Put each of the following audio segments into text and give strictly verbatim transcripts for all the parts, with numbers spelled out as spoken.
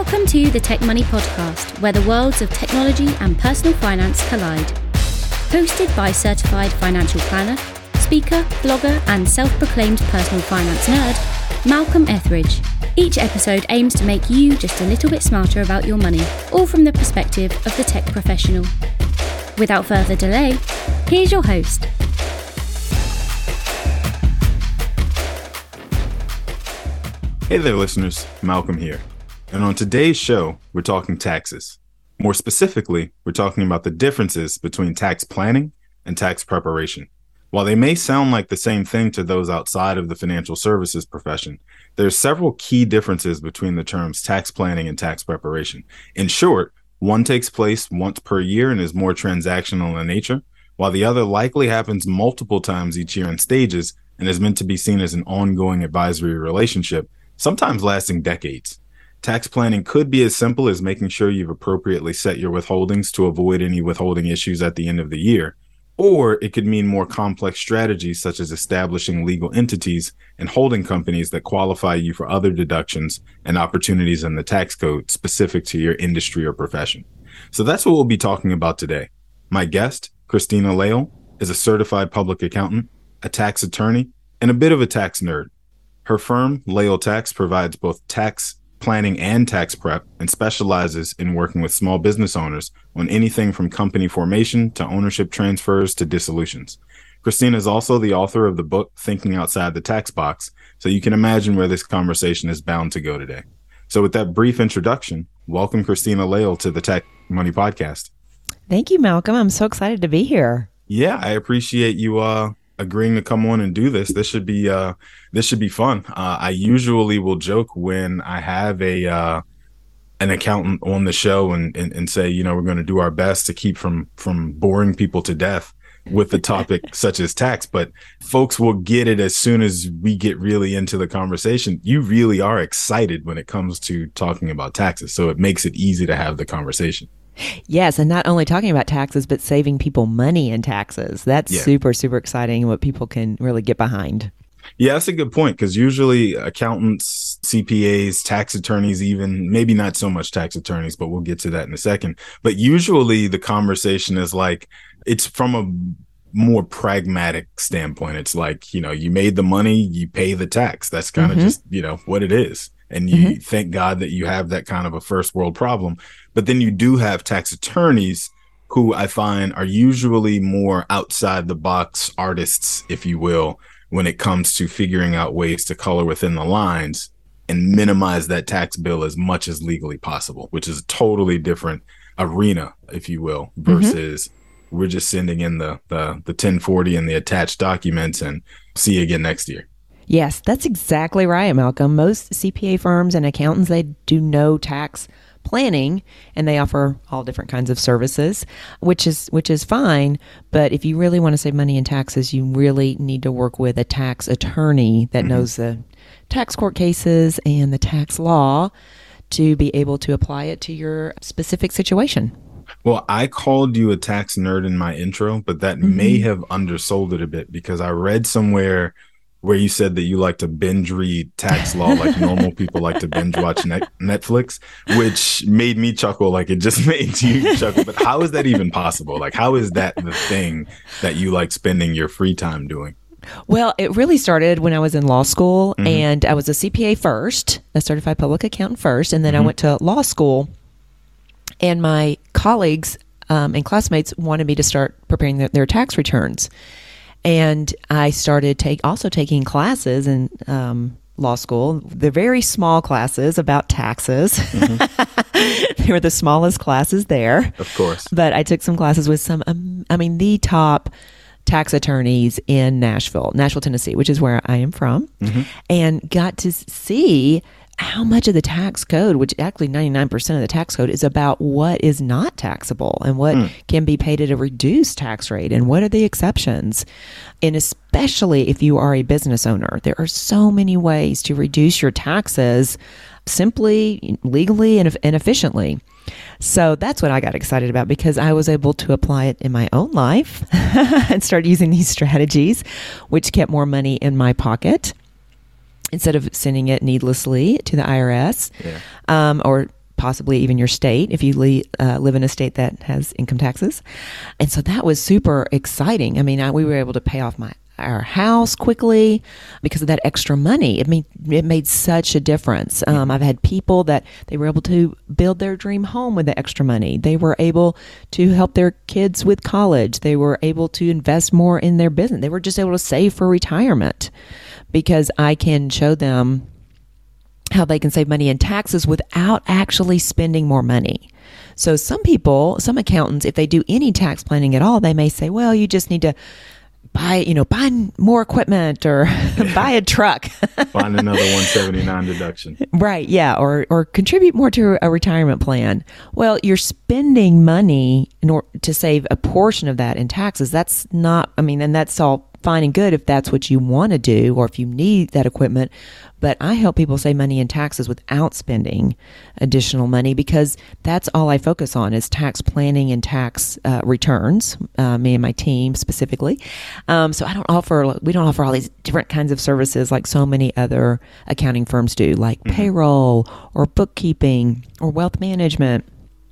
Welcome to the Tech Money Podcast, where the worlds of technology and personal finance collide. Hosted by certified financial planner, speaker, blogger, and self-proclaimed personal finance nerd, Malcolm Etheridge. Each episode aims to make you just a little bit smarter about your money, all from the perspective of the tech professional. Without further delay, here's your host. Hey there, listeners. Malcolm here. And on today's show, we're talking taxes. More specifically, we're talking about the differences between tax planning and tax preparation. While they may sound like the same thing to those outside of the financial services profession, there are several key differences between the terms tax planning and tax preparation. In short, one takes place once per year and is more transactional in nature, while the other likely happens multiple times each year in stages and is meant to be seen as an ongoing advisory relationship, sometimes lasting decades. Tax planning could be as simple as making sure you've appropriately set your withholdings to avoid any withholding issues at the end of the year, or it could mean more complex strategies such as establishing legal entities and holding companies that qualify you for other deductions and opportunities in the tax code specific to your industry or profession. So that's what we'll be talking about today. My guest, Christina Lail, is a certified public accountant, a tax attorney, and a bit of a tax nerd. Her firm, Lail Tax, provides both tax planning and tax prep and specializes in working with small business owners on anything from company formation to ownership transfers to dissolutions. Christina is also the author of the book, Thinking Outside the Tax Box, so you can imagine where this conversation is bound to go today. So with that brief introduction, welcome Christina Lail to the Tech Money Podcast. Thank you, Malcolm. I'm so excited to be here. Yeah, I appreciate you uh agreeing to come on and do this. This should be uh this should be fun. Uh, I usually will joke when I have a uh, an accountant on the show and, and and say, you know, we're going to do our best to keep from from boring people to death with the topic such as tax. But folks will get it as soon as we get really into the conversation. You really are excited when it comes to talking about taxes, so it makes it easy to have the conversation. Yes, and not only talking about taxes, but saving people money in taxes. That's yeah. super, super exciting, what people can really get behind. Yeah, that's a good point, because usually accountants, C P As, tax attorneys even, maybe not so much tax attorneys, but we'll get to that in a second. But usually the conversation is like, it's from a more pragmatic standpoint. It's like, you know, you made the money, you pay the tax. That's kind of mm-hmm. just, you know, what it is. And you mm-hmm. thank God that you have that kind of a first world problem. But then you do have tax attorneys who I find are usually more outside the box artists, if you will, when it comes to figuring out ways to color within the lines and minimize that tax bill as much as legally possible, which is a totally different arena, if you will, versus mm-hmm. we're just sending in the, the, the ten forty and the attached documents and see you again next year. Yes, that's exactly right, Malcolm. Most C P A firms and accountants, they do no tax planning, and they offer all different kinds of services, which is which is fine. But if you really want to save money in taxes, you really need to work with a tax attorney that mm-hmm. knows the tax court cases and the tax law to be able to apply it to your specific situation. Well, I called you a tax nerd in my intro, but that mm-hmm. may have undersold it a bit, because I read somewhere where you said that you like to binge read tax law like normal people like to binge watch net- Netflix, which made me chuckle like it just made you chuckle. But how is that even possible? Like, how is that the thing that you like spending your free time doing? Well, it really started when I was in law school, mm-hmm. and I was a C P A first, a certified public accountant first, and then mm-hmm. I went to law school, and my colleagues um, and classmates wanted me to start preparing their, their tax returns. And I started take also taking classes in um, law school. They're very small classes about taxes. Mm-hmm. They were the smallest classes there. Of course. But I took some classes with some, um, I mean, the top tax attorneys in Nashville, Nashville, Tennessee, which is where I am from, mm-hmm. and got to see how much of the tax code, which actually ninety-nine percent of the tax code is about what is not taxable and what mm. can be paid at a reduced tax rate and what are the exceptions. And especially if you are a business owner, there are so many ways to reduce your taxes simply, legally, and, and efficiently. So that's what I got excited about, because I was able to apply it in my own life and start using these strategies, which kept more money in my pocket instead of sending it needlessly to the I R S yeah. um, or possibly even your state if you li- uh, live in a state that has income taxes. And so that was super exciting. I mean, I, we were able to pay off my our house quickly because of that extra money. It made it made such a difference. Um, I've had people that they were able to build their dream home with the extra money. They were able to help their kids with college. They were able to invest more in their business. They were just able to save for retirement because I can show them how they can save money in taxes without actually spending more money. So some people, some accountants, if they do any tax planning at all, they may say, well, you just need to buy, you know, buy more equipment or buy a truck. Find another one seventy-nine deduction. Right. Yeah. Or, or contribute more to a retirement plan. Well, you're spending money in order to save a portion of that in taxes. That's not, I mean, and that's all fine and good if that's what you want to do or if you need that equipment. But I help people save money in taxes without spending additional money because that's all I focus on is tax planning and tax uh, returns, uh, me and my team specifically. Um, so I don't offer, we don't offer all these different kinds of services like so many other accounting firms do, like mm-hmm. payroll or bookkeeping or wealth management.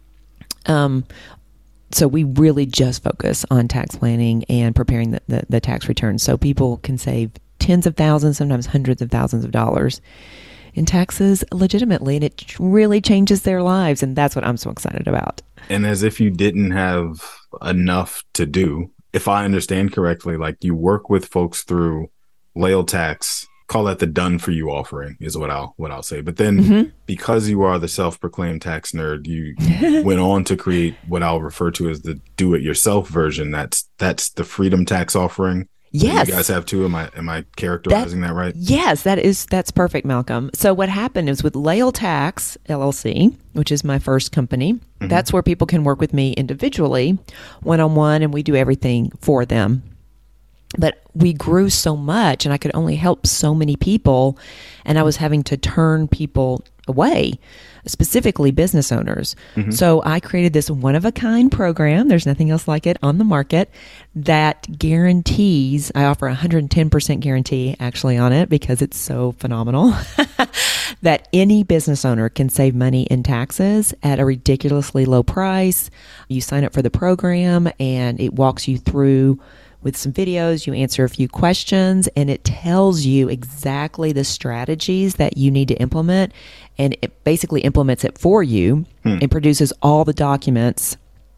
Um, So we really just focus on tax planning and preparing the, the, the tax returns so people can save tens of thousands, sometimes hundreds of thousands of dollars in taxes legitimately. And it really changes their lives. And that's what I'm so excited about. And as if you didn't have enough to do, if I understand correctly, like you work with folks through Lael Tax, call that the done for you offering is what I'll what I'll say. But then mm-hmm. because you are the self-proclaimed tax nerd, you went on to create what I'll refer to as the do-it-yourself version. That's that's the Freedom Tax offering. Yes. You guys have too. Am I am I characterizing that, that right? Yes, that is that's perfect, Malcolm. So what happened is with Lael Tax L L C, which is my first company, mm-hmm. that's where people can work with me individually, one-on-one, and we do everything for them. But we grew so much and I could only help so many people, and I was having to turn people away, specifically business owners. Mm-hmm. So I created this one-of-a-kind program, there's nothing else like it on the market, that guarantees, I offer a one hundred ten percent guarantee actually on it because it's so phenomenal, that any business owner can save money in taxes at a ridiculously low price. You sign up for the program and it walks you through with some videos, you answer a few questions, and it tells you exactly the strategies that you need to implement, and it basically implements it for you hmm. and produces all the documents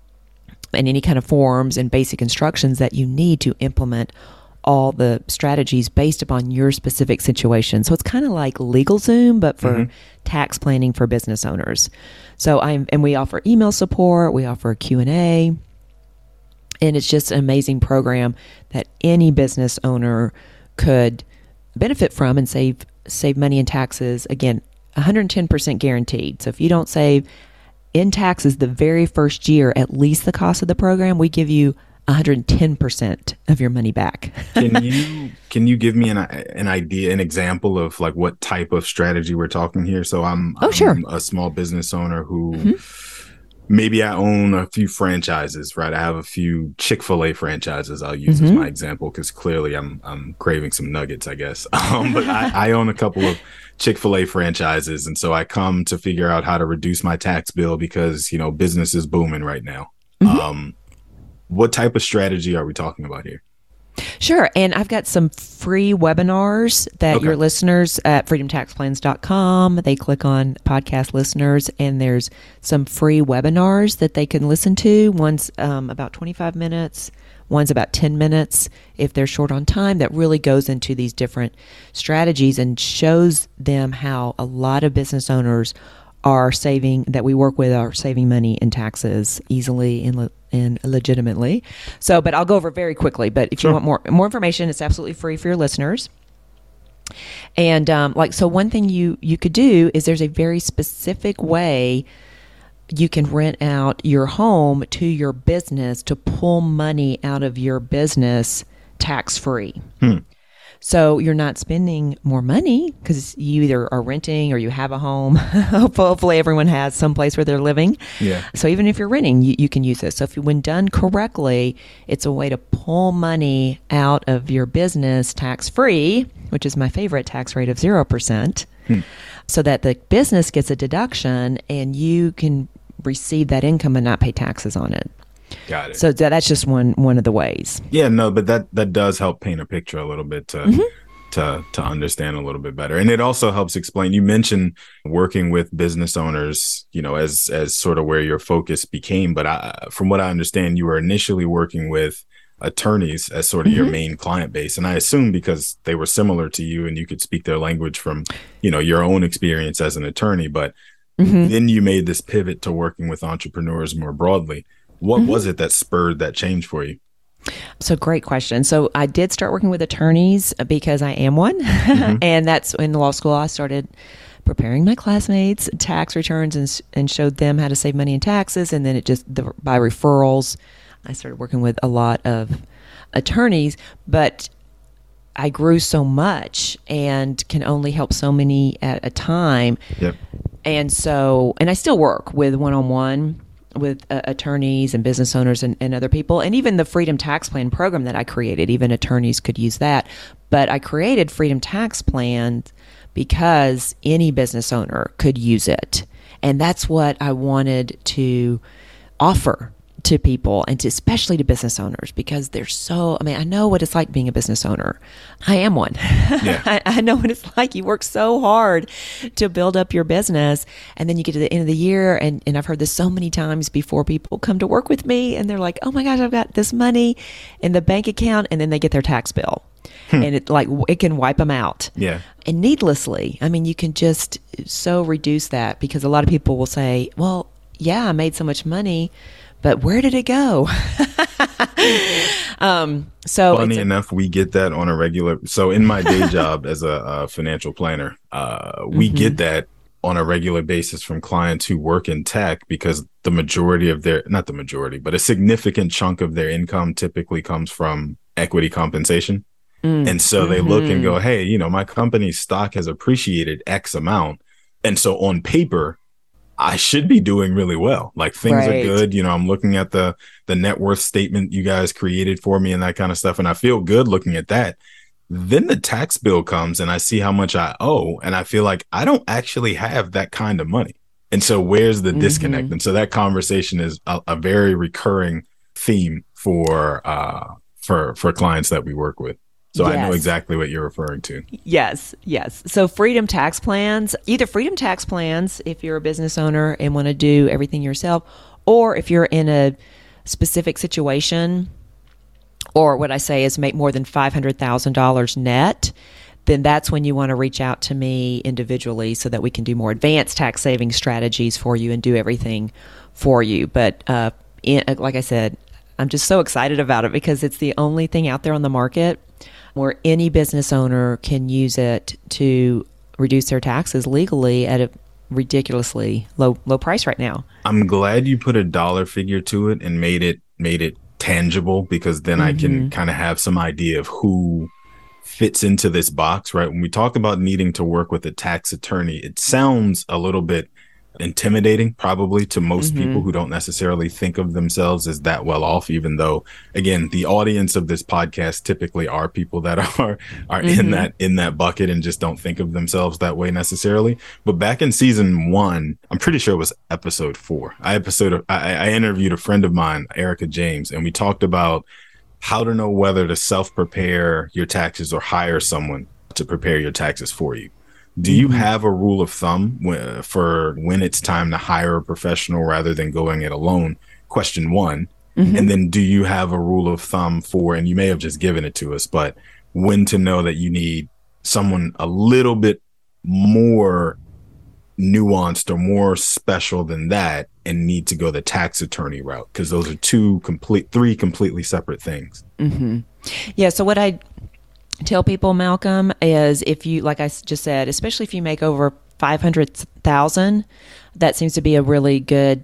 and any kind of forms and basic instructions that you need to implement all the strategies based upon your specific situation. So it's kind of like LegalZoom, but for mm-hmm. tax planning for business owners. So I'm, and we offer email support, we offer a Q and A, and it's just an amazing program that any business owner could benefit from and save save money in taxes. Again, one hundred ten percent guaranteed. So if you don't save in taxes the very first year, at least the cost of the program, we give you one hundred ten percent of your money back. Can you can you give me an an idea, an example of like what type of strategy we're talking here? So I'm, oh, I'm sure. a small business owner who Mm-hmm. maybe I own a few franchises, right? I have a few Chick-fil-A franchises I'll use mm-hmm. as my example because clearly I'm I'm craving some nuggets, I guess. Um, but I, I own a couple of Chick-fil-A franchises, and so I come to figure out how to reduce my tax bill because, you know, business is booming right now. Mm-hmm. Um, what type of strategy are we talking about here? Sure. And I've got some free webinars that okay. your listeners at freedom tax plans dot com, they click on podcast listeners, and there's some free webinars that they can listen to. One's um, about twenty-five minutes. One's about ten minutes if they're short on time. That really goes into these different strategies and shows them how a lot of business owners are saving, that we work with, are saving money in taxes easily and, le- and legitimately. So, but I'll go over very quickly. But if sure. you want more more information, it's absolutely free for your listeners. And um, like, so one thing you you could do is there's a very specific way you can rent out your home to your business to pull money out of your business tax free. Hmm. So you're not spending more money because you either are renting or you have a home. Hopefully everyone has some place where they're living. Yeah. So even if you're renting, you, you can use this. So if when done correctly, it's a way to pull money out of your business tax-free, which is my favorite tax rate of zero percent. Hmm. so that the business gets a deduction and you can receive that income and not pay taxes on it. Got it. So that, that's just one one of the ways. Yeah, no, but that that does help paint a picture a little bit to mm-hmm. to to understand a little bit better. And it also helps explain, you mentioned working with business owners, you know, as as sort of where your focus became. But I, from what I understand, you were initially working with attorneys as sort of mm-hmm. your main client base. And I assume because they were similar to you and you could speak their language from, you know, your own experience as an attorney. But mm-hmm. then you made this pivot to working with entrepreneurs more broadly. What mm-hmm. was it that spurred that change for you? So great question. So I did start working with attorneys because I am one. Mm-hmm. And that's in law school. I started preparing my classmates tax returns and and showed them how to save money in taxes. And then it just, the, by referrals, I started working with a lot of attorneys. But I grew so much and can only help so many at a time. Yep. And so, and I still work with one-on-one with uh, attorneys and business owners and, and other people. And even the Freedom Tax Plan program that I created, even attorneys could use that. But I created Freedom Tax Plan because any business owner could use it. And that's what I wanted to offer to people, and to, especially to business owners, because they're so, I mean, I know what it's like being a business owner. I am one. Yeah. I, I know what it's like. You work so hard to build up your business, and then you get to the end of the year, and, and I've heard this so many times before, people come to work with me and they're like, oh my gosh, I've got this money in the bank account, and then they get their tax bill. Hmm. And it like it can wipe them out. Yeah. And needlessly, I mean, you can just so reduce that, because a lot of people will say, well, yeah, I made so much money, but where did it go? um, so funny a- enough, we get that on a regular. So in my day job as a, a financial planner, uh, we mm-hmm. get that on a regular basis from clients who work in tech, because the majority of their, not the majority, but a significant chunk of their income typically comes from equity compensation. Mm. And so they mm-hmm. look and go, hey, you know, my company's stock has appreciated X amount. And so on paper, I should be doing really well. Like things right. are good. You know, I'm looking at the the net worth statement you guys created for me and that kind of stuff. And I feel good looking at that. Then the tax bill comes and I see how much I owe. And I feel like I don't actually have that kind of money. And so where's the mm-hmm. disconnect? And so that conversation is a, a very recurring theme for uh, for for clients that we work with. So yes. I know exactly what you're referring to. Yes, yes. So Freedom Tax Plans, either Freedom Tax Plans if you're a business owner and want to do everything yourself, or if you're in a specific situation, or what I say is make more than five hundred thousand dollars net, then that's when you want to reach out to me individually so that we can do more advanced tax saving strategies for you and do everything for you. But uh, in, like I said, I'm just so excited about it because it's the only thing out there on the market where any business owner can use it to reduce their taxes legally at a ridiculously low low price right now. I'm glad you put a dollar figure to it and made it made it tangible, because then mm-hmm. I can kind of have some idea of who fits into this box, right? When we talk about needing to work with a tax attorney, it sounds a little bit intimidating probably to most mm-hmm. people who don't necessarily think of themselves as that well off, even though, again, the audience of this podcast typically are people that are are mm-hmm. in that in that bucket and just don't think of themselves that way necessarily. But back in season one, I'm pretty sure it was episode four, I episode I, I interviewed a friend of mine, Erica James, and we talked about how to know whether to self-prepare your taxes or hire someone to prepare your taxes for you. Do you have a rule of thumb w- for when it's time to hire a professional rather than going it alone? Question one. Mm-hmm. And then do you have a rule of thumb for, and you may have just given it to us, but when to know that you need someone a little bit more nuanced or more special than that and need to go the tax attorney route? Because those are two complete, three completely separate things. Mm-hmm. Yeah. So what I tell people, Malcolm, is if you, like I just said, especially if you make over five hundred thousand, that seems to be a really good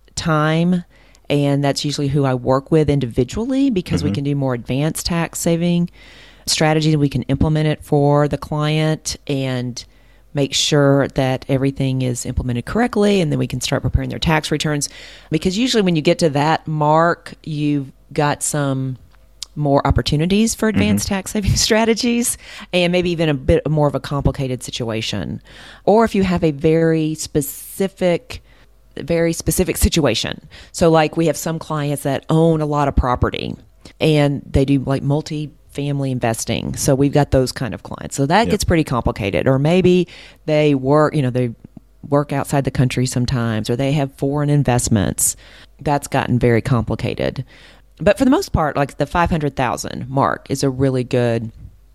time. And that's usually who I work with individually, because mm-hmm. we can do more advanced tax saving strategies. We can implement it for the client and make sure that everything is implemented correctly. And then we can start preparing their tax returns, because usually when you get to that mark, you've got some more opportunities for advanced mm-hmm. tax saving strategies, and maybe even a bit more of a complicated situation. Or if you have a very specific, very specific situation. So like we have some clients that own a lot of property and they do like multi-family investing. So we've got those kind of clients. So that yep. gets pretty complicated. Or maybe they work, you know, they work outside the country sometimes, or they have foreign investments. That's gotten very complicated. But for the most part, like the five hundred thousand mark is a really good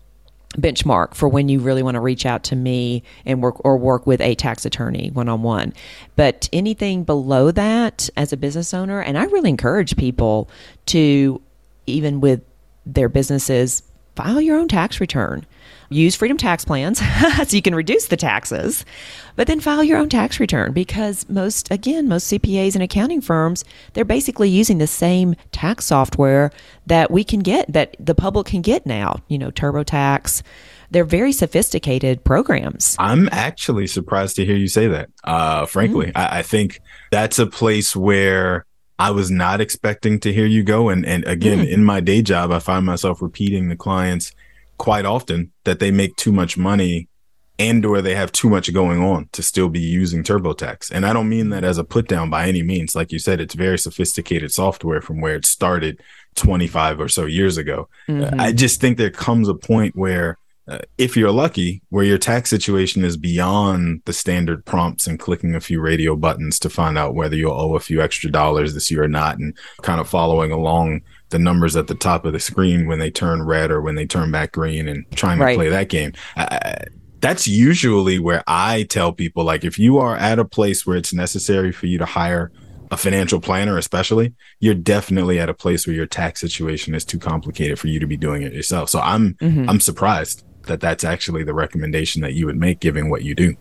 benchmark for when you really want to reach out to me and work or work with a tax attorney one-on-one. But anything below that as a business owner, and I really encourage people to, even with their businesses, file your own tax return. Use Freedom Tax Plans so you can reduce the taxes, but then file your own tax return, because most, again, most C P As and accounting firms, they're basically using the same tax software that we can get, that the public can get now, you know, TurboTax. They're very sophisticated programs. I'm actually surprised to hear you say that. Uh, frankly, mm. I, I think that's a place where I was not expecting to hear you go. And, and again, mm. in my day job, I find myself repeating to clients quite often that they make too much money and or they have too much going on to still be using TurboTax. And I don't mean that as a put down by any means. Like you said, it's very sophisticated software from where it started twenty-five or so years ago. Mm-hmm. I just think there comes a point where uh, if you're lucky, where your tax situation is beyond the standard prompts and clicking a few radio buttons to find out whether you'll owe a few extra dollars this year or not, and kind of following along the numbers at the top of the screen when they turn red or when they turn back green and trying right. to play that game. I, that's usually where I tell people, like, if you are at a place where it's necessary for you to hire a financial planner, especially, you're definitely at a place where your tax situation is too complicated for you to be doing it yourself. So I'm, mm-hmm. I'm surprised that that's actually the recommendation that you would make, given what you do.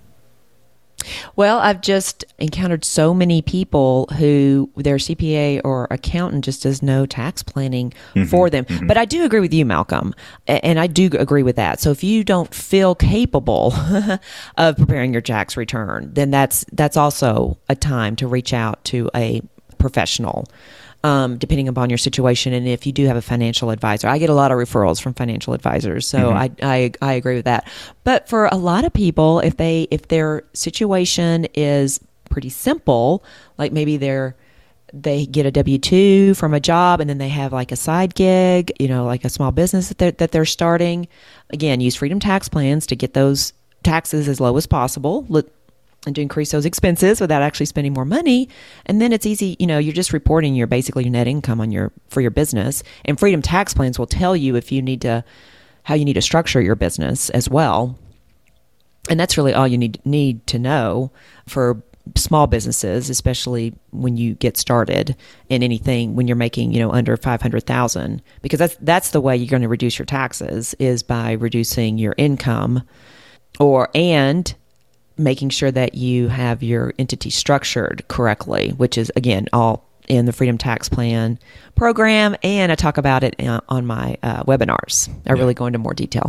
Well, I've just encountered so many people who their C P A or accountant just does no tax planning mm-hmm, for them. Mm-hmm. But I do agree with you, Malcolm, and I do agree with that. So if you don't feel capable of preparing your tax return, then that's that's also a time to reach out to a professional. Um, depending upon your situation, and if you do have a financial advisor. I get a lot of referrals from financial advisors, so mm-hmm. I, I I agree with that. But for a lot of people, if they if their situation is pretty simple, like maybe they're they get a W two from a job, and then they have like a side gig, you know, like a small business that they're, that they're starting. Again, use Freedom Tax Plans to get those taxes as low as possible. Let, and to increase those expenses without actually spending more money. And then it's easy, you know, you're just reporting your basically your net income on your for your business. And Freedom Tax Plans will tell you if you need to, how you need to structure your business as well. And that's really all you need need to know for small businesses, especially when you get started in anything, when you're making, you know, under five hundred thousand, because that's that's the way you're going to reduce your taxes, is by reducing your income, or and making sure that you have your entity structured correctly, which is, again, all in the Freedom Tax Plan program. And I talk about it on my uh, webinars. I yeah. really go into more detail.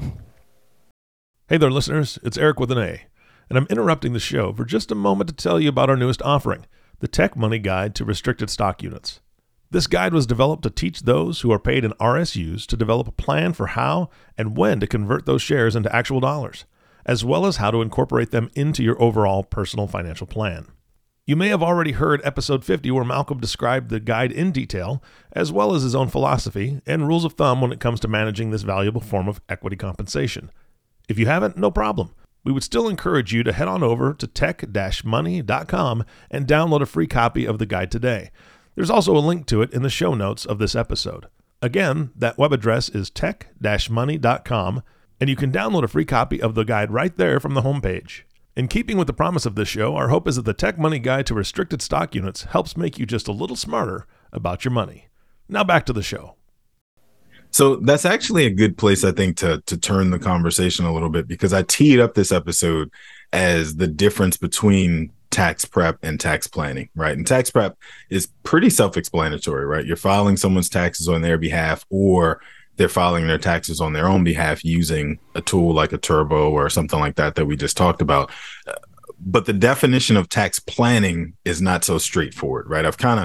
Hey there, listeners. It's Eric with an A, and I'm interrupting the show for just a moment to tell you about our newest offering, the Tech Money Guide to Restricted Stock Units. This guide was developed to teach those who are paid in R S Us to develop a plan for how and when to convert those shares into actual dollars, as well as how to incorporate them into your overall personal financial plan. You may have already heard episode fifty, where Malcolm described the guide in detail, as well as his own philosophy and rules of thumb when it comes to managing this valuable form of equity compensation. If you haven't, no problem. We would still encourage you to head on over to tech dash money dot com and download a free copy of the guide today. There's also a link to it in the show notes of this episode. Again, that web address is tech dash money dot com, and you can download a free copy of the guide right there from the homepage. In keeping with the promise of this show, our hope is that the Tech Money Guide to Restricted Stock Units helps make you just a little smarter about your money. Now back to the show. So that's actually a good place, I think, to to turn the conversation a little bit, because I teed up this episode as the difference between tax prep and tax planning, right? And tax prep is pretty self-explanatory, right? You're filing someone's taxes on their behalf, or they're filing their taxes on their own behalf using a tool like a Turbo or something like that that we just talked about. But the definition of tax planning is not so straightforward, right? I've kind of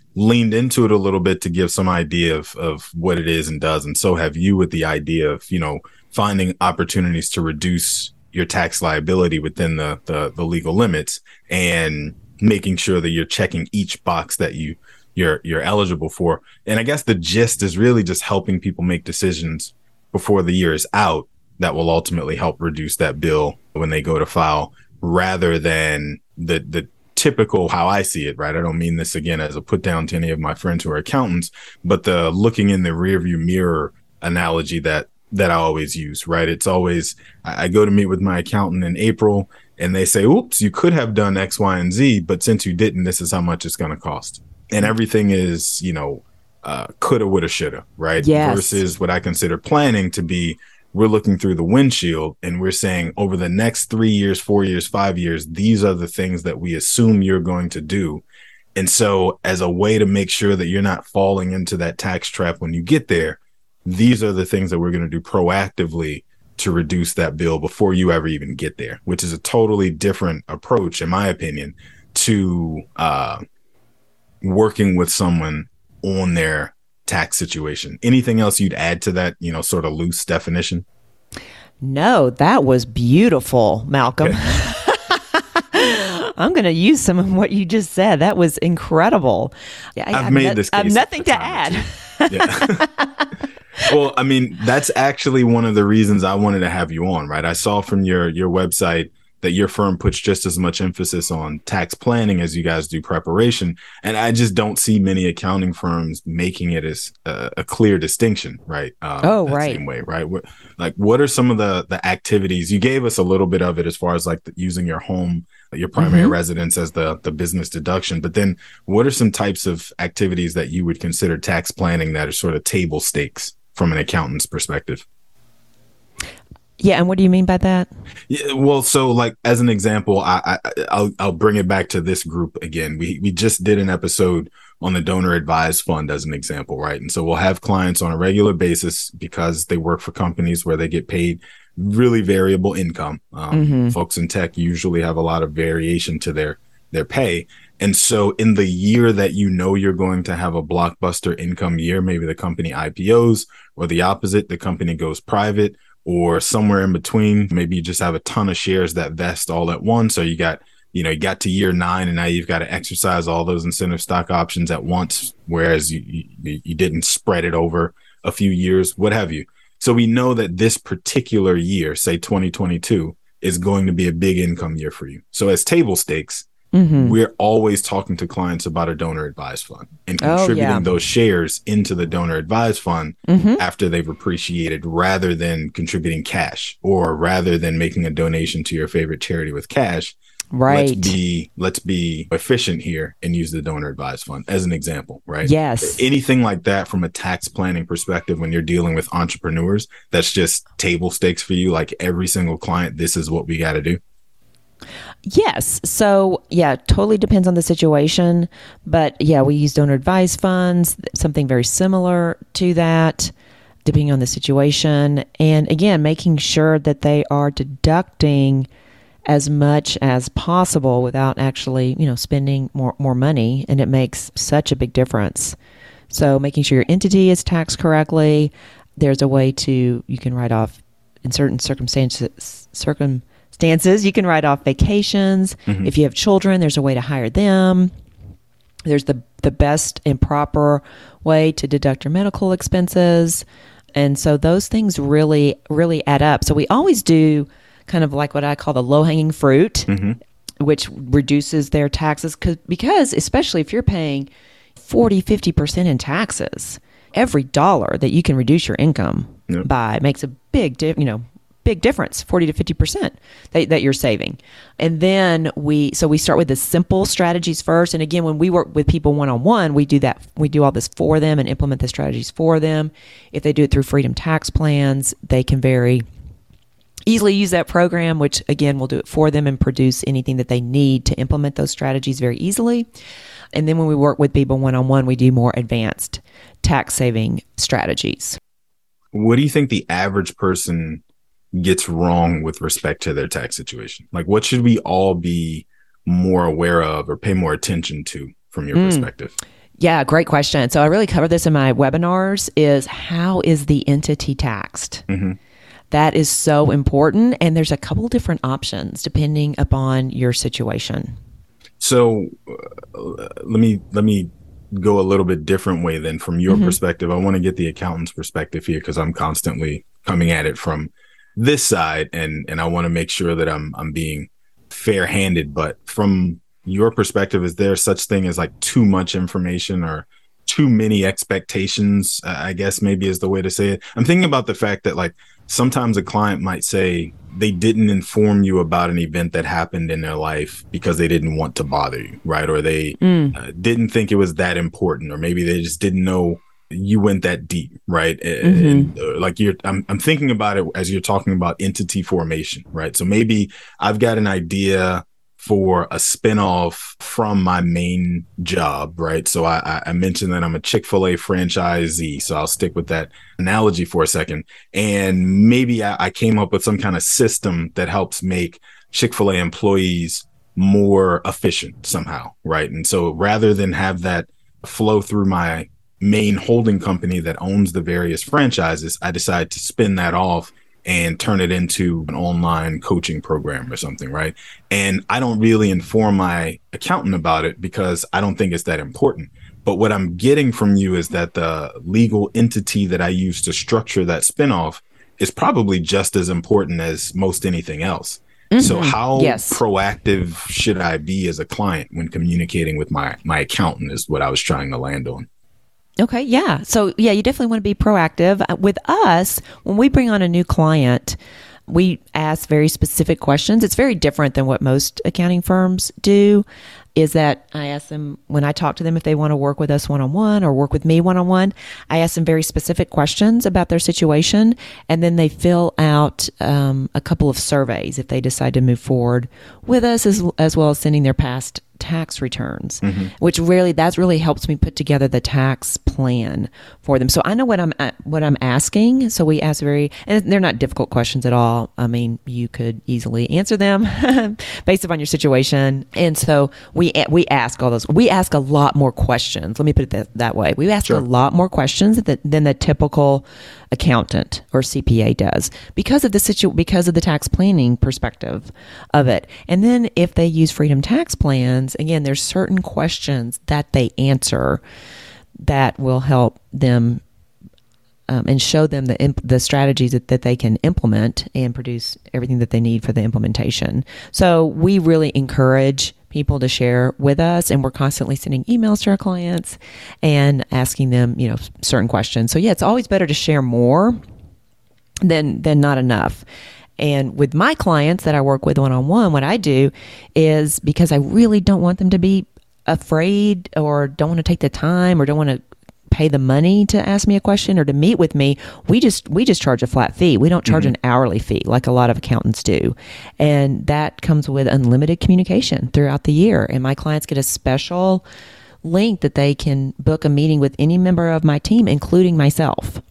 leaned into it a little bit to give some idea of, of what it is and does. And so have you with the idea of, you know, finding opportunities to reduce your tax liability within the, the, the legal limits and making sure that you're checking each box that you you're you're eligible for. And I guess the gist is really just helping people make decisions before the year is out that will ultimately help reduce that bill when they go to file, rather than the the typical, how I see it, right? I don't mean this again as a put down to any of my friends who are accountants, but the looking in the rearview mirror analogy that that I always use, right? It's always, I go to meet with my accountant in April and they say, oops, you could have done X, Y, and Z, but since you didn't, this is how much it's going to cost. And everything is, you know, uh, coulda, woulda, shoulda, right? Yes. Versus what I consider planning to be, we're looking through the windshield and we're saying over the next three years, four years, five years, these are the things that we assume you're going to do. And so as a way to make sure that you're not falling into that tax trap when you get there, these are the things that we're going to do proactively to reduce that bill before you ever even get there, which is a totally different approach, in my opinion, to uh, working with someone on their tax situation. Anything else you'd add to that, you know, sort of loose definition? No, that was beautiful, Malcolm. Okay. I'm going to use some of what you just said. That was incredible. Yeah, I, I've I've made no- this case. I've nothing a to time or add. two. Yeah. Well, I mean, that's actually one of the reasons I wanted to have you on, right? I saw from your your website that your firm puts just as much emphasis on tax planning as you guys do preparation. And I just don't see many accounting firms making it as a, a clear distinction, right? Um, Oh, that right. Same way, right? What, like, what are some of the the activities? You gave us a little bit of it as far as like the, using your home, your primary Mm-hmm. residence as the the business deduction. But then what are some types of activities that you would consider tax planning that are sort of table stakes from an accountant's perspective? Yeah, and what do you mean by that? Yeah, well, so like as an example, I, I I'll I'll bring it back to this group again. We we just did an episode on the donor advised fund as an example, right? And so we'll have clients on a regular basis because they work for companies where they get paid really variable income. Um, Mm-hmm. Folks in tech usually have a lot of variation to their their pay. And so in the year that you know you're going to have a blockbuster income year, maybe the company I P Os, or the opposite, the company goes private, or somewhere in between. Maybe you just have a ton of shares that vest all at once. So you got, you know, you got to year nine and now you've got to exercise all those incentive stock options at once, whereas you, you, you didn't spread it over a few years, what have you. So we know that this particular year, say twenty twenty-two, is going to be a big income year for you. So as table stakes, Mm-hmm. we're always talking to clients about a donor advised fund and Oh, contributing yeah. those shares into the donor advised fund Mm-hmm. after they've appreciated, rather than contributing cash, or rather than making a donation to your favorite charity with cash. Right. Let's be let's be efficient here and use the donor advised fund as an example, right? Yes. Anything like that from a tax planning perspective when you're dealing with entrepreneurs, that's just table stakes for you. Like every single client, this is what we got to do. Yes. So, yeah, totally depends on the situation. But yeah, we use donor advised funds, something very similar to that, depending on the situation. And again, making sure that they are deducting as much as possible without actually, you know, spending more, more money. And it makes such a big difference. So making sure your entity is taxed correctly. There's a way to, you can write off in certain circumstances, circum, Stances. You can write off vacations. Mm-hmm. If you have children, there's a way to hire them. There's the the best and proper way to deduct your medical expenses. And so those things really, really add up. So we always do kind of like what I call the low-hanging fruit, Mm-hmm. which reduces their taxes. Cause, because especially if you're paying forty, fifty percent in taxes, every dollar that you can reduce your income Yep. by makes a big, di- you know, big difference, forty to fifty percent that, that you're saving. And then we, so we start with the simple strategies first. And again, when we work with people one-on-one, we do that, we do all this for them and implement the strategies for them. If they do it through Freedom Tax Plans, they can very easily use that program, which again, will do it for them and produce anything that they need to implement those strategies very easily. And then when we work with people one-on-one, we do more advanced tax saving strategies. What do you think the average person gets wrong with respect to their tax situation? Like, what should we all be more aware of or pay more attention to from your Mm. perspective? Yeah, great question. So I really cover this in my webinars is how is the entity taxed? Mm-hmm. That is so important. And there's a couple different options depending upon your situation. So uh, let me let me go a little bit different way then from your mm-hmm. perspective. I want to get the accountant's perspective here because I'm constantly coming at it from this side, and and I want to make sure that I'm I'm being fair-handed. But from your perspective, is there such thing as like too much information or too many expectations, uh, I guess maybe is the way to say it. I'm thinking about the fact that like sometimes a client might say they didn't inform you about an event that happened in their life because they didn't want to bother you, right? Or they mm. uh, didn't think it was that important, or maybe they just didn't know you went that deep, right? Mm-hmm. And, uh, like you're, I'm, I'm thinking about it as you're talking about entity formation, right? So maybe I've got an idea for a spinoff from my main job, right? So I, I mentioned that I'm a Chick-fil-A franchisee, so I'll stick with that analogy for a second. And maybe I, I came up with some kind of system that helps make Chick-fil-A employees more efficient somehow, right? And so rather than have that flow through my main holding company that owns the various franchises, I decided to spin that off and turn it into an online coaching program or something, right? And I don't really inform my accountant about it because I don't think it's that important. But what I'm getting from you is that the legal entity that I use to structure that spinoff is probably just as important as most anything else. Mm-hmm. So how yes. proactive should I be as a client when communicating with my, my accountant is what I was trying to land on. Okay. Yeah. So yeah, you definitely want to be proactive. With us, when we bring on a new client, we ask very specific questions. It's very different than what most accounting firms do, is that I ask them, when I talk to them, if they want to work with us one-on-one or work with me one-on-one, I ask them very specific questions about their situation. And then they fill out um, a couple of surveys if they decide to move forward with us, as, as well as sending their past tax returns, mm-hmm. which really, that's really helps me put together the tax plan for them. So I know what I'm, what I'm asking. So we ask very, and they're not difficult questions at all. I mean, you could easily answer them based upon your situation. And so we, we ask all those, we ask a lot more questions. Let me put it that, that way. We ask sure. a lot more questions that, than the typical accountant or C P A does because of the situ- because of the tax planning perspective of it. And then if they use Freedom Tax Plans, again, there's certain questions that they answer that will help them um, and show them the imp- the strategies that, that they can implement and produce everything that they need for the implementation. So we really encourage people to share with us, and we're constantly sending emails to our clients and asking them, you know, certain questions. So yeah, it's always better to share more than than not enough. And with my clients that I work with one-on-one, what I do is, because I really don't want them to be afraid or don't want to take the time or don't want to pay the money to ask me a question or to meet with me, we just we just charge a flat fee. We don't charge mm-hmm. an hourly fee like a lot of accountants do. And that comes with unlimited communication throughout the year. And my clients get a special link that they can book a meeting with any member of my team, including myself.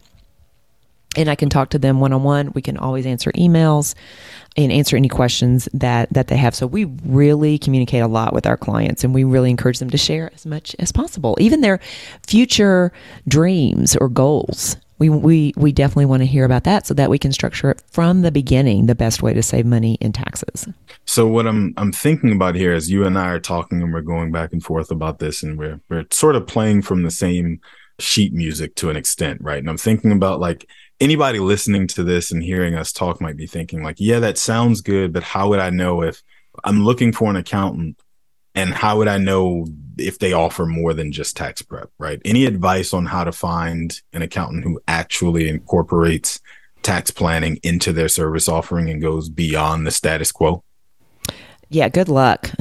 And I can talk to them one-on-one. We can always answer emails and answer any questions that, that they have. So we really communicate a lot with our clients, and we really encourage them to share as much as possible, even their future dreams or goals. We we we definitely want to hear about that so that we can structure it from the beginning, the best way to save money in taxes. So what I'm I'm thinking about here is you and I are talking and we're going back and forth about this, and we're we're sort of playing from the same sheet music to an extent, right? And I'm thinking about, like, anybody listening to this and hearing us talk might be thinking like, yeah, that sounds good, but how would I know if I'm looking for an accountant, and how would I know if they offer more than just tax prep, right? Any advice on how to find an accountant who actually incorporates tax planning into their service offering and goes beyond the status quo? Yeah, good luck.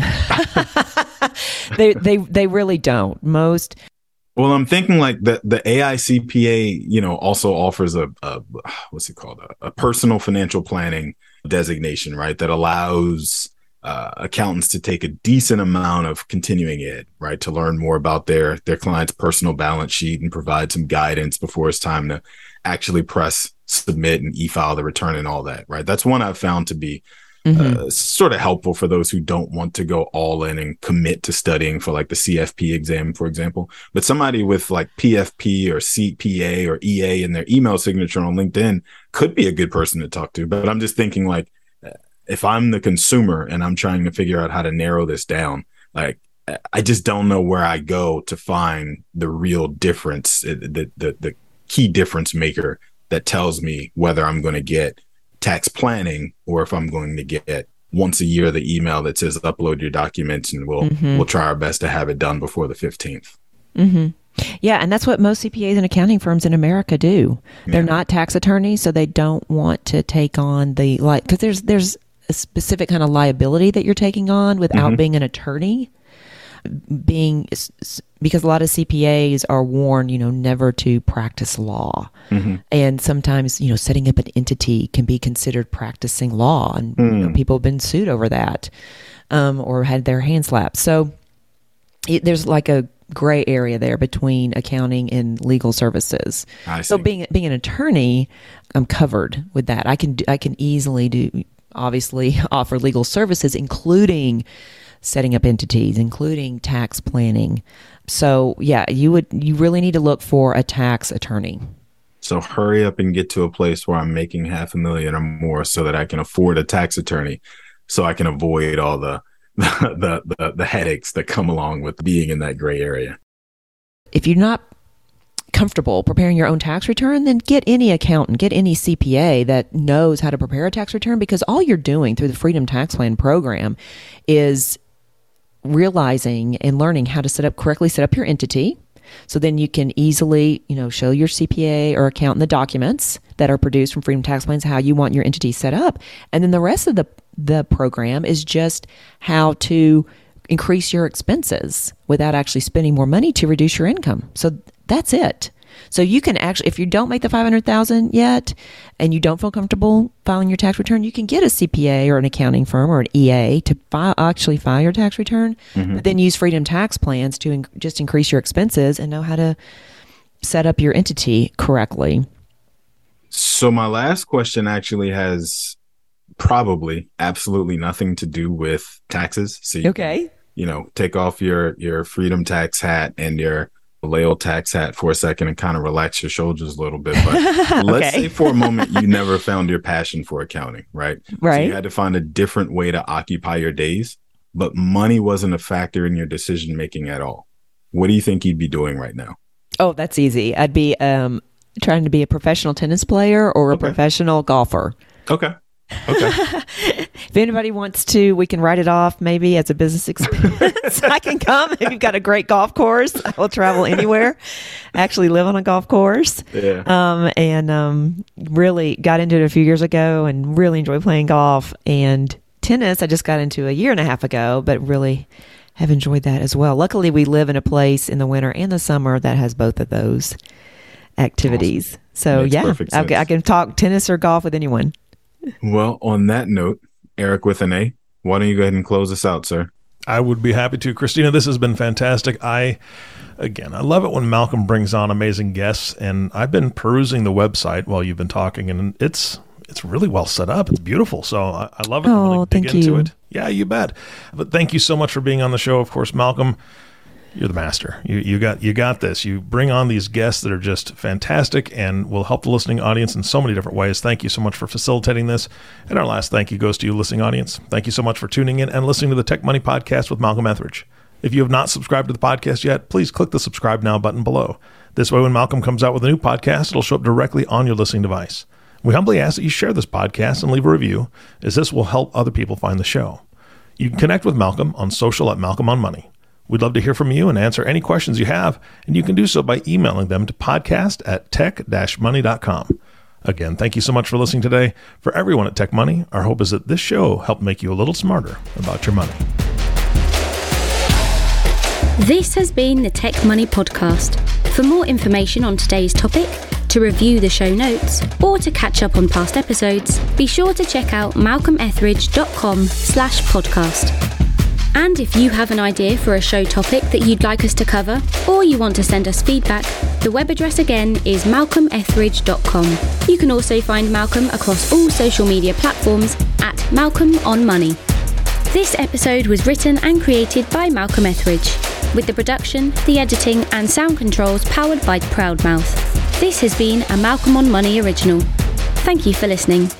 they they they really don't. Most Well, I'm thinking like the, the A I C P A, you know, also offers a, a what's it called? A, a personal financial planning designation, right? That allows uh, accountants to take a decent amount of continuing ed, right? To learn more about their, their client's personal balance sheet and provide some guidance before it's time to actually press submit and e-file the return and all that, right? That's one I've found to be mm-hmm. uh, sort of helpful for those who don't want to go all in and commit to studying for like the C F P exam, for example. But somebody with like P F P or C P A or E A in their email signature on LinkedIn could be a good person to talk to. But I'm just thinking, like, if I'm the consumer and I'm trying to figure out how to narrow this down, like, I just don't know where I go to find the real difference, the the, the key difference maker that tells me whether I'm going to get tax planning or if I'm going to get once a year the email that says upload your documents and we'll mm-hmm. we'll try our best to have it done before the fifteenth. Mm-hmm. Yeah, and that's what most C P As and accounting firms in America do. They're yeah. not tax attorneys, so they don't want to take on the, like, because there's there's a specific kind of liability that you're taking on without mm-hmm. being an attorney. Being because a lot of C P As are warned, you know, never to practice law, mm-hmm. and sometimes, you know, setting up an entity can be considered practicing law, and mm. you know, people have been sued over that, um, or had their hands slapped. So it, there's like a gray area there between accounting and legal services. I see. So being being an attorney, I'm covered with that. I can I can easily do obviously offer legal services, including setting up entities, including tax planning. So yeah, you would you really need to look for a tax attorney. So hurry up and get to a place where I'm making half a million or more so that I can afford a tax attorney, so I can avoid all the the the, the, the headaches that come along with being in that gray area. If you're not comfortable preparing your own tax return, then get any accountant, get any C P A that knows how to prepare a tax return, because all you're doing through the Freedom Tax Plan program is realizing and learning how to set up correctly set up your entity. So then you can easily, you know, show your C P A or accountant the documents that are produced from Freedom Tax Plans, how you want your entity set up. And then the rest of the the program is just how to increase your expenses without actually spending more money to reduce your income. So that's it. So you can actually, if you don't make the five hundred thousand dollars yet and you don't feel comfortable filing your tax return, you can get a C P A or an accounting firm or an E A to file, actually file your tax return, mm-hmm. but then use Freedom Tax Plans to in, just increase your expenses and know how to set up your entity correctly. So my last question actually has probably absolutely nothing to do with taxes. So you okay. can, you know, take off your, your Freedom Tax hat and your Vallejo tax hat for a second and kind of relax your shoulders a little bit. But let's okay. say for a moment you never found your passion for accounting, right? Right. So you had to find a different way to occupy your days, but money wasn't a factor in your decision making at all. What do you think you'd be doing right now? Oh, that's easy. I'd be um, trying to be a professional tennis player or a okay. professional golfer. Okay. Okay. If anybody wants to, we can write it off maybe as a business expense. I can come if you've got a great golf course. I will travel anywhere. Actually live on a golf course. Yeah. Um, and um, really got into it a few years ago and really enjoy playing golf. And tennis, I just got into a year and a half ago, but really have enjoyed that as well. Luckily, we live in a place in the winter and the summer that has both of those activities. Awesome. So Makes yeah, I, I can talk tennis or golf with anyone. Well, on that note, Eric with an A, why don't you go ahead and close us out, sir? I would be happy to. Christina, this has been fantastic. I, again, I love it when Malcolm brings on amazing guests, and I've been perusing the website while you've been talking, and it's it's really well set up. It's beautiful. So I, I love it. Oh, when I dig thank into you. it. Yeah, you bet. But thank you so much for being on the show. Of course, Malcolm, you're the master. You you got you got this. You bring on these guests that are just fantastic and will help the listening audience in so many different ways. Thank you so much for facilitating this. And our last thank you goes to you, listening audience. Thank you so much for tuning in and listening to the Tech Money Podcast with Malcolm Etheridge. If you have not subscribed to the podcast yet, please click the subscribe now button below. This way, when Malcolm comes out with a new podcast, it'll show up directly on your listening device. We humbly ask that you share this podcast and leave a review, as this will help other people find the show. You can connect with Malcolm on social at Malcolm on Money. We'd love to hear from you and answer any questions you have, and you can do so by emailing them to podcast at tech dash money dot com. Again, thank you so much for listening today. For everyone at Tech Money, our hope is that this show helped make you a little smarter about your money. This has been the Tech Money Podcast. For more information on today's topic, to review the show notes, or to catch up on past episodes, be sure to check out malcolm etheridge dot com slash podcast. And if you have an idea for a show topic that you'd like us to cover, or you want to send us feedback, the web address again is malcolm etheridge dot com. You can also find Malcolm across all social media platforms at Malcolm on Money. This episode was written and created by Malcolm Etheridge, with the production, the editing and sound controls powered by Proudmouth. This has been a Malcolm on Money original. Thank you for listening.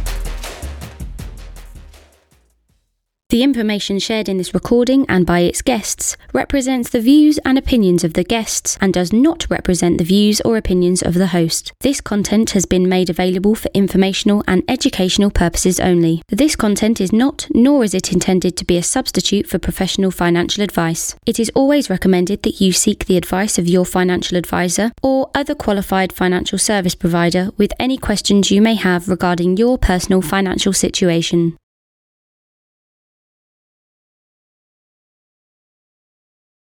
The information shared in this recording and by its guests represents the views and opinions of the guests and does not represent the views or opinions of the host. This content has been made available for informational and educational purposes only. This content is not, nor is it intended to be a substitute for professional financial advice. It is always recommended that you seek the advice of your financial advisor or other qualified financial service provider with any questions you may have regarding your personal financial situation.